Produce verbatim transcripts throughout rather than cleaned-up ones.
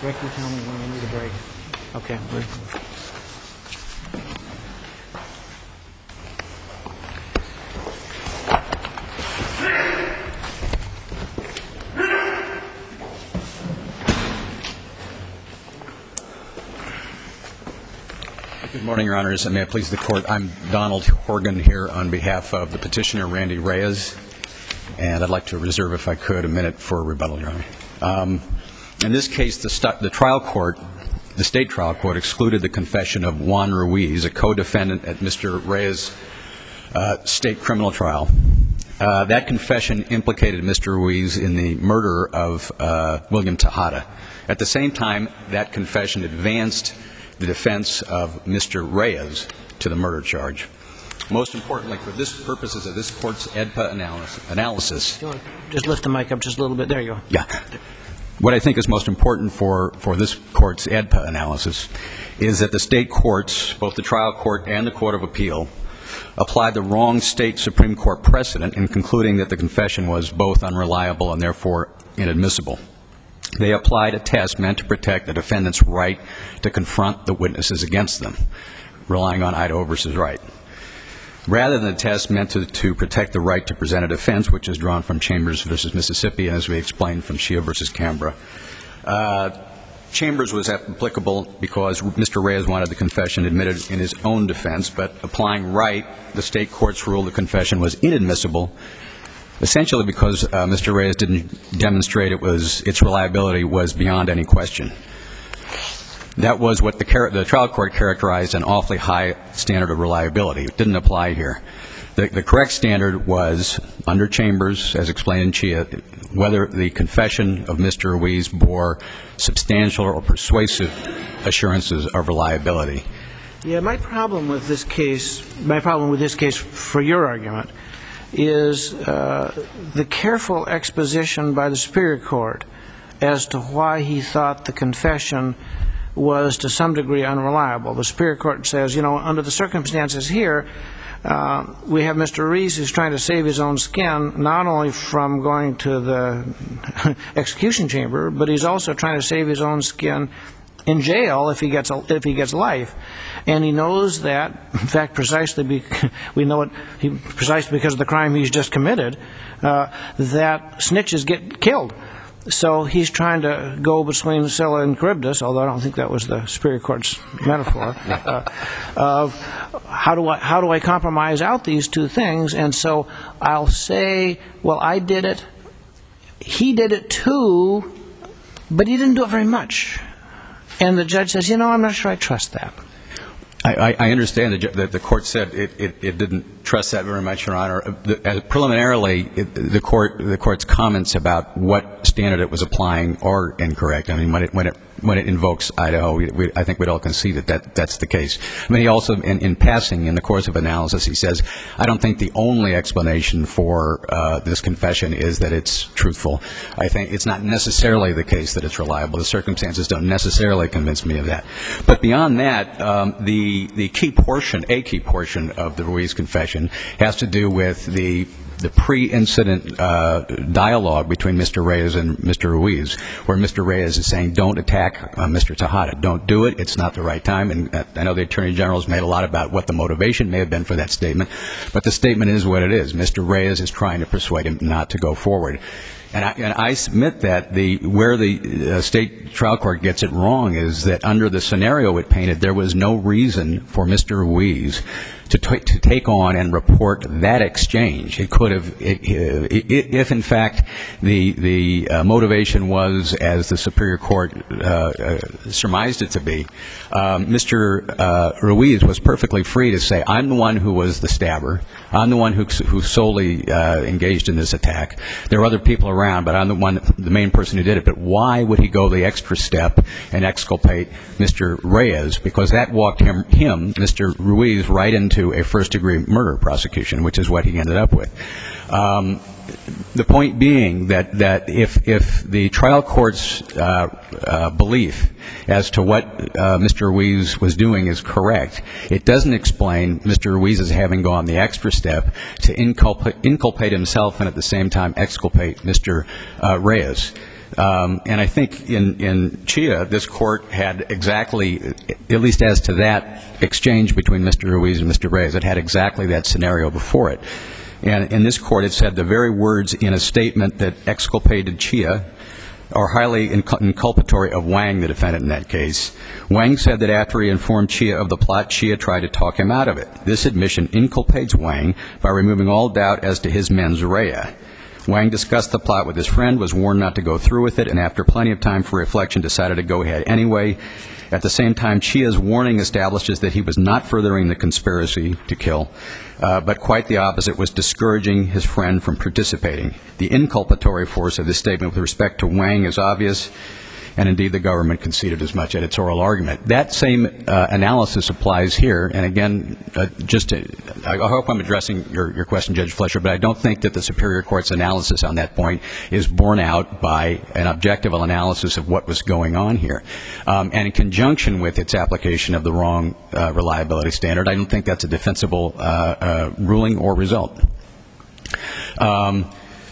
Rick, you tell me when you need a break. Okay. Good morning, Your Honors, and may it please the Court. I'm Donald Horgan here on behalf of the petitioner, Randy Reyes, and I'd like to reserve, if I could, a minute for rebuttal, Your Honor. Um, in this case, the, st- the trial court, the state trial court, excluded the confession of Juan Ruiz, a co-defendant at Mister Reyes' uh, state criminal trial. Uh, that confession implicated Mister Ruiz in the murder of uh, William Tejada. At the same time, that confession advanced the defense of Mister Reyes to the murder charge. Most importantly, for this purposes of this Court's E D P A analysis, analysis Do you want to just lift the mic up just a little bit? There you go. Yeah. What I think is most important for, for this Court's E D P A analysis is that the state courts, both the trial court and the Court of Appeal, applied the wrong state Supreme Court precedent in concluding that the confession was both unreliable and therefore inadmissible. They applied a test meant to protect the defendant's right to confront the witnesses against them, relying on Idaho versus Wright, rather than a test meant to, to protect the right to present a defense, which is drawn from Chambers versus Mississippi, as we explained from Shea versus Canberra. Uh, Chambers was applicable because Mister Reyes wanted the confession admitted in his own defense, but applying Wright, the state courts ruled the confession was inadmissible, essentially because uh, Mister Reyes didn't demonstrate it was its reliability was beyond any question. That was what the, char- the trial court characterized an awfully high standard of reliability. It didn't apply here. The, the correct standard was, under Chambers, as explained in Chia, whether the confession of Mister Ruiz bore substantial or persuasive assurances of reliability. Yeah, my problem with this case, my problem with this case for your argument, is uh, the careful exposition by the Superior Court as to why he thought the confession was to some degree unreliable. The Superior Court says, you know, under the circumstances here, uh, we have Mister Ruiz who's trying to save his own skin, not only from going to the execution chamber, but he's also trying to save his own skin in jail if he gets a, if he gets life, and he knows that, in fact, precisely be, we know it he, precisely because of the crime he's just committed, uh, that snitches get killed. So he's trying to go between Scylla and Charybdis, although I don't think that was the Superior Court's metaphor, uh, of how do I how do I compromise out these two things? And so I'll say, well, I did it, he did it too, but he didn't do it very much. And the judge says, you know, I'm not sure I trust that. I, I understand that the, the court said it, it, it didn't trust that very much, Your Honor. The, as preliminarily, it, the court the court's comments about what standard it was applying are incorrect. I mean, when it when it when it invokes Idaho, we, we, I think we'd all concede that, that that's the case. I mean, he also, in, in passing, in the course of analysis, he says, I don't think the only explanation for uh, this confession is that it's truthful. I think it's not necessarily the case that it's reliable. The circumstances don't necessarily convince me of that. But beyond that, um, the the key portion, a key portion of the Ruiz confession has to do with the the pre-incident uh, dialogue between Mister Reyes and Mister Ruiz, where Mister Reyes is saying, don't attack uh, Mister Tejada. Don't do it. It's not the right time. And uh, I know the Attorney General has made a lot about what the motivation may have been for that statement, but the statement is what it is. Mister Reyes is trying to persuade him not to go forward. And I, and I submit that the where the uh, state trial court gets it wrong is that under the scenario it painted, there was no reason for Mister Ruiz to, t- to take on and report that exchange. It could have, it, it, if in fact the the uh, motivation was, as the Superior Court uh, uh, surmised it to be, um, Mister Uh, Ruiz was perfectly free to say, I'm the one who was the stabber. I'm the one who, who solely uh, engaged in this attack. There are other people around, but I'm the one, the main person who did it. But why would he go the extra step and exculpate Mister Reyes? Because that walked him, him Mister Ruiz, right into a first-degree murder prosecution, which is what he ended up with. Um, the point being that, that if, if the trial court's uh, uh, belief as to what uh, Mister Ruiz was doing is correct, it doesn't explain Mister Ruiz as having gone the extra step to inculpate, inculpate himself and at the same time exculpate Mister Uh, Reyes. Um, and I think in, in Chia, this court had exactly, at least as to that exchange between Mister Ruiz and Mister Reyes, it had exactly that scenario before it. And in this court, it said the very words in a statement that exculpated Chia are highly inculpatory of Wang, the defendant in that case. Wang said that after he informed Chia of the plot, Chia tried to talk him out of it. This admission inculpates Wang by removing all doubt as to his mens rea. Wang discussed the plot with his friend, was warned not to go through with it, and after plenty of time for reflection, decided to go ahead anyway. At the same time, Chia's warning establishes that he was not furthering the conspiracy to kill, uh, but quite the opposite, was discouraging his friend from participating. The inculpatory force of this statement with respect to Wang is obvious, and indeed the government conceded as much at its oral argument. That same uh, analysis applies here, and again, uh, just to, I hope I'm addressing your, your question, Judge Fletcher, but I don't think that the Superior Court's analysis on that point is borne out by an objective analysis of what was going on here. Um, and in conjunction with its application of the wrong uh, reliability standard, I don't think that's a defensible uh, uh, ruling or result. Um,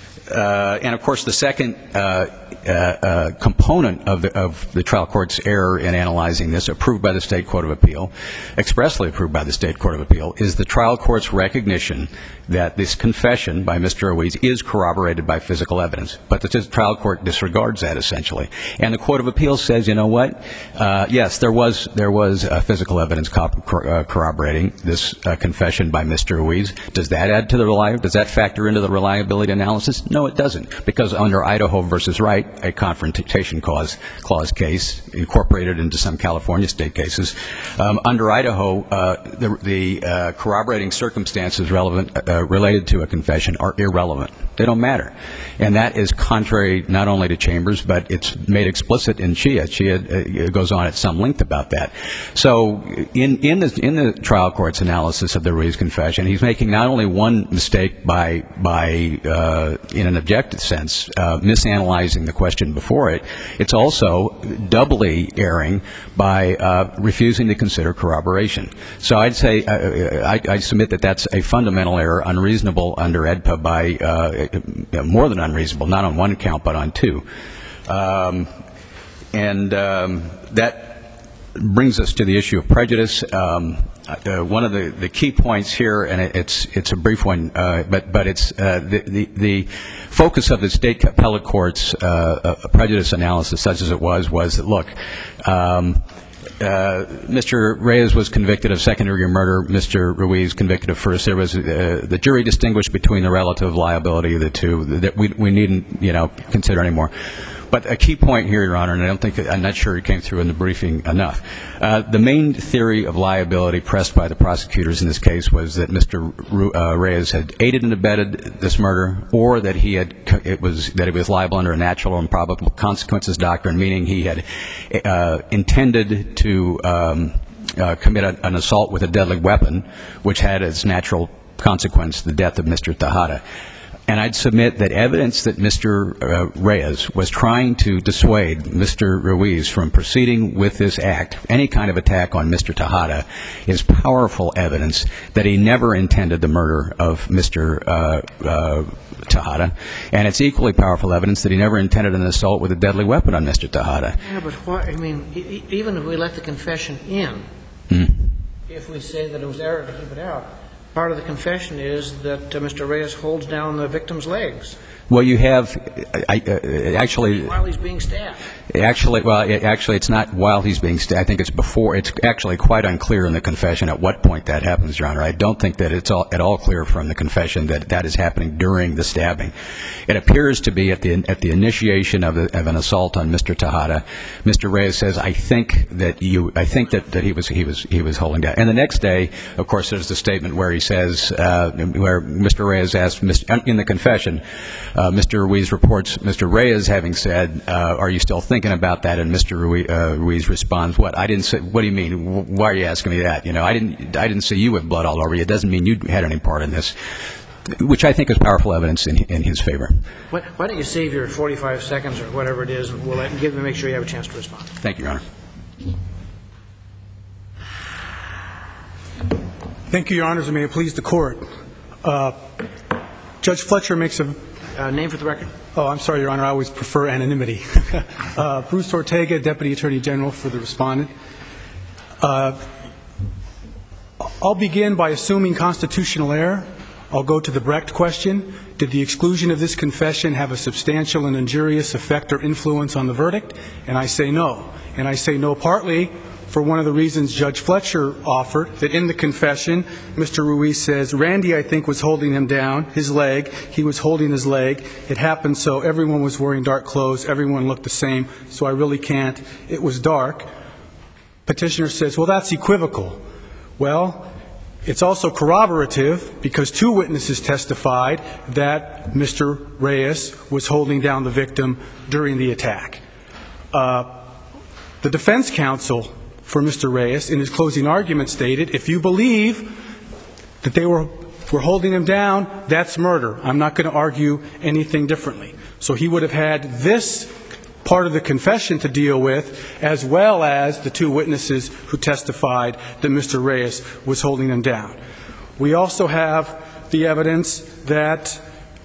uh, and of course, the second uh, Uh, uh, component of the, of the trial court's error in analyzing this, approved by the State Court of Appeal, expressly approved by the State Court of Appeal, is the trial court's recognition that this confession by Mister Ruiz is corroborated by physical evidence. But the trial court disregards that, essentially. And the Court of Appeal says, you know what, uh, yes, there was there was uh, physical evidence co- uh, corroborating this uh, confession by Mister Ruiz. Does that add to the reliability? Does that factor into the reliability analysis? No, it doesn't, because under Idaho versus Wright, a confrontation clause, clause case incorporated into some California state cases. Um, under Idaho, uh, the, the uh, corroborating circumstances relevant, uh, related to a confession are irrelevant. They don't matter. And that is contrary not only to Chambers, but it's made explicit in Chia. Chia uh, goes on at some length about that. So in, in, the, in the trial court's analysis of the Ruiz confession, he's making not only one mistake by, by uh, in an objective sense, uh, misanalyzing the question before it, it's also doubly erring by uh, refusing to consider corroboration. So I'd say, uh, I, I submit that that's a fundamental error, unreasonable under E D P A by, uh, more than unreasonable, not on one count, but on two. Um, and um, that brings us to the issue of prejudice. Um, uh, one of the, the key points here, and it, it's it's a brief one, uh, but but it's uh, the, the the focus of the state appellate court's uh, uh, prejudice analysis, such as it was, was that look. Um, Uh, Mister Reyes was convicted of second-degree murder. Mister Ruiz convicted of first. There was uh, the jury distinguished between the relative liability of the two. That we we needn't you know consider anymore. But a key point here, Your Honor, and I don't think I'm not sure it came through in the briefing enough. Uh, the main theory of liability pressed by the prosecutors in this case was that Mister Ru- uh, Reyes had aided and abetted this murder, or that he had it was that he was liable under a natural or improbable consequences doctrine, meaning he had uh, intended to um, uh, commit a, an assault with a deadly weapon, which had as natural consequence the death of Mister Tejada. And I'd submit that evidence that Mister Uh, Reyes was trying to dissuade Mister Ruiz from proceeding with this act, any kind of attack on Mister Tejada, is powerful evidence that he never intended the murder of Mister Uh, uh, Tejada. And it's equally powerful evidence that he never intended an assault with a deadly weapon on Mister Tejada. Yeah, but why, I mean, e- even if we let the confession in, Hmm. if we say that it was error to keep it out, part of the confession is that uh, Mister Reyes holds down the victim's legs. Well, you have, I, uh, actually... While he's being stabbed. Actually, well, it, actually, it's not while he's being stabbed. I think it's before. It's actually quite unclear in the confession at what point that happens, Your Honor. I don't think that it's all, at all clear from the confession that that is happening during the stabbing. It appears to be at the at the initiation of, a, of an assault on Mister Tejada. Mister Reyes says, "I think that you. I think that, that he was he was he was holding down." And the next day, of course, there's the statement where he says, uh, where Mister Reyes asked in the confession, uh, Mister Ruiz reports Mister Reyes having said, uh, "Are you still thinking about that?" And Mister Ruiz, uh, Ruiz responds, "What? I didn't say. What do you mean? Why are you asking me that? You know, I didn't. I didn't see you with blood all over you. It doesn't mean you had any part in this." Which I think is powerful evidence in, in his favor. Why, why don't you save your forty-five seconds or whatever it is, and we'll let, give, make sure you have a chance to respond. Thank you, Your Honor. Thank you, Your Honors, and may it please the Court. Uh, Judge Fletcher makes a uh, name for the record. Oh, I'm sorry, Your Honor. I always prefer anonymity. uh, Bruce Ortega, Deputy Attorney General for the respondent. Uh, I'll begin by assuming constitutional error. I'll go to the Brecht question. Did the exclusion of this confession have a substantial and injurious effect or influence on the verdict? And I say no. And I say no partly for one of the reasons Judge Fletcher offered, that in the confession, Mister Ruiz says, Randy, I think, was holding him down, his leg. He was holding his leg. It happened so everyone was wearing dark clothes. Everyone looked the same, so I really can't. It was dark. Petitioner says, well, that's equivocal. Well, it's also corroborative because two witnesses testified that Mister Reyes was holding down the victim during the attack. Uh, the defense counsel for Mister Reyes in his closing argument stated, if you believe that they were, were holding him down, that's murder. I'm not going to argue anything differently. So he would have had this part of the confession to deal with, as well as the two witnesses who testified that Mister Reyes was holding him down. We also have the evidence that,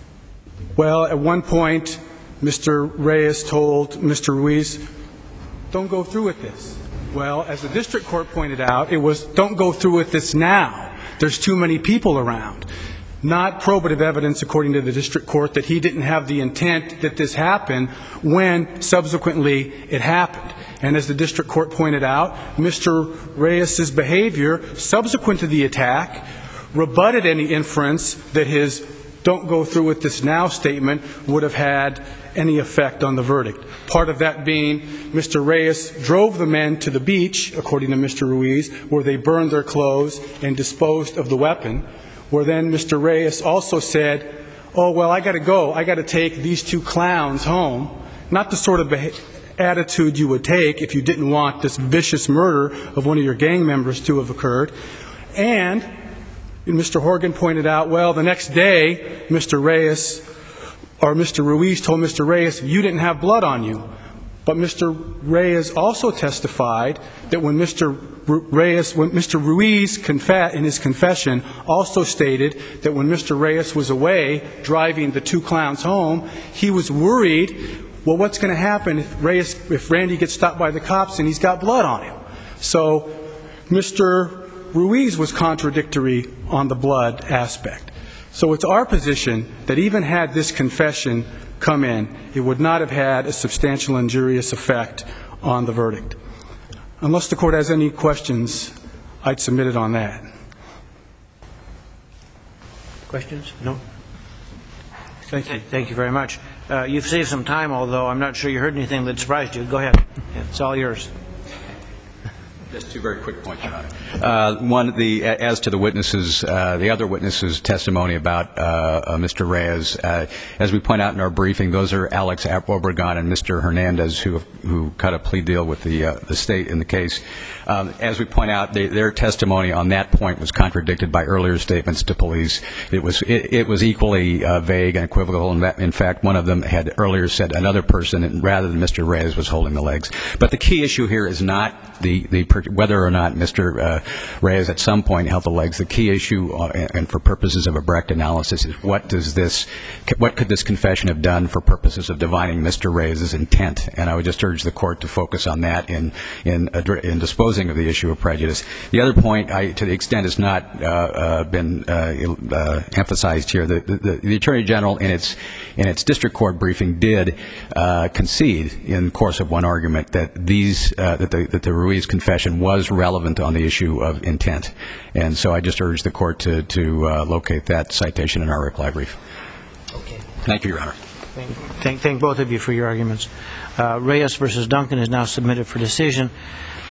well, at one point, Mister Reyes told Mister Ruiz, don't go through with this. Well, as the district court pointed out, it was, don't go through with this now. There's too many people around. Not probative evidence, according to the district court, that he didn't have the intent that this happened when subsequently it happened. And as the district court pointed out, Mister Reyes's behavior subsequent to the attack rebutted any inference that his don't go through with this now statement would have had any effect on the verdict. Part of that being Mister Reyes drove the men to the beach, according to Mister Ruiz, where they burned their clothes and disposed of the weapon, where then Mister Reyes also said, oh, well, I got to go. I got to take these two clowns home. Not the sort of beha- attitude you would take if you didn't want this vicious murder of one of your gang members to have occurred. And Mister Horgan pointed out, well, the next day, Mister Reyes or Mister Ruiz told Mister Reyes, you didn't have blood on you. But Mister Reyes also testified that when Mister Reyes, when Mister Ruiz conf- in his confession also stated that when Mister Reyes was away driving the two clowns home, he was worried, well, what's going to happen if Reyes, if Randy gets stopped by the cops and he's got blood on him? So Mister Ruiz was contradictory on the blood aspect. So it's our position that even had this confession come in, it would not have had a substantial injurious effect on the verdict. Unless the court has any questions, I'd submit it on that. Questions? No? Thank you. Thank you very much. Uh, you've saved some time, although I'm not sure you heard anything that surprised you. Go ahead. It's all yours. Just two very quick points, Your Honor. Uh, one, the, as to the witnesses, uh, the other witnesses' testimony about uh, uh, Mister Reyes, uh, as we point out in our briefing, those are Alex Obregon and Mister Hernandez, who who cut a plea deal with the uh, the state in the case. Um, as we point out, they, their testimony on that point was contradicted by earlier statements to police. It was it, it was equally uh, vague and equivocal. In fact, one of them had earlier said another person rather than Mister Reyes was holding the legs. But the key issue here is not the the whether or not Mister Uh, Reyes at some point held the legs. The key issue, uh, and for purposes of a Brecht analysis, is what does this, what could this confession have done for purposes of divining Mister Reyes's intent? And I would just urge the court to focus on that in in, in disposing of the issue of prejudice. The other point, I, to the extent it's not uh, uh, been uh, uh, emphasized here, the, the, the Attorney General in its in its district court briefing did uh, concede in the course of one argument that these uh, that the that the Ruiz confession was relevant on the issue of intent. And so I just urge the court to, to uh, locate that citation in our reply brief. Okay. Thank you, Your Honor. Thank, thank, thank both of you for your arguments. Uh, Reyes versus Duncan is now submitted for decision.